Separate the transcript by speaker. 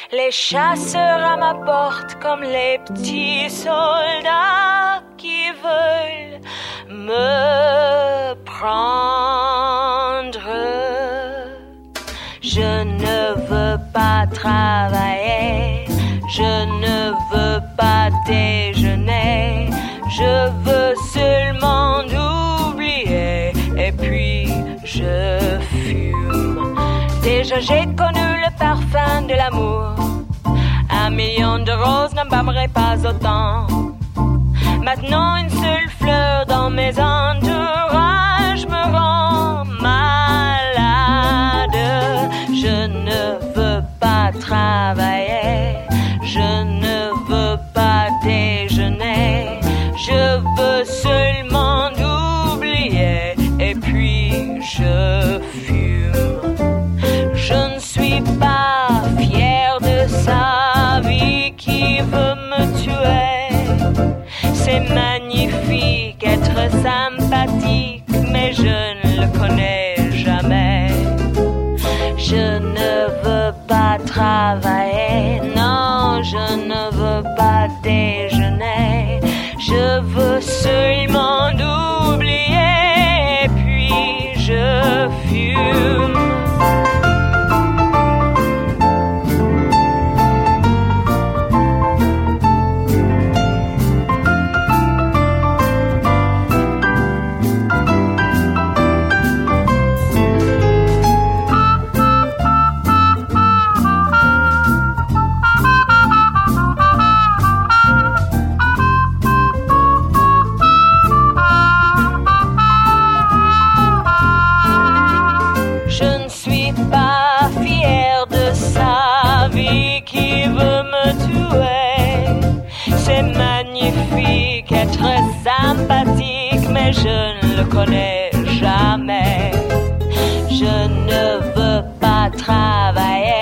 Speaker 1: Les chasseurs à ma porte comme les petits soldats qui veulent me prendre. Je ne veux pas travailler, je ne veux pas déjeuner, je veux seulement oublier et puis je fume. Déjà j'ai connu le parfum de l'amour, 1 million de roses n'embaumerait pas autant. Maintenant une seule fleur dans mes entourages me rend malade. Je ne veux pas travailler, je ne veux pas déjeuner, je veux seulement oublier et puis je fume. Je ne suis pas fière de sa vie qui veut me tuer. C'est magnifique être sympathique, mais je ne le connais jamais. Je ne veux pas travailler, non, je ne veux pas déjeuner. Je veux seulement oublier, et puis je fume. Qui veut me tuer. C'est magnifique être sympathique, mais je ne le connais jamais. Je ne veux pas travailler,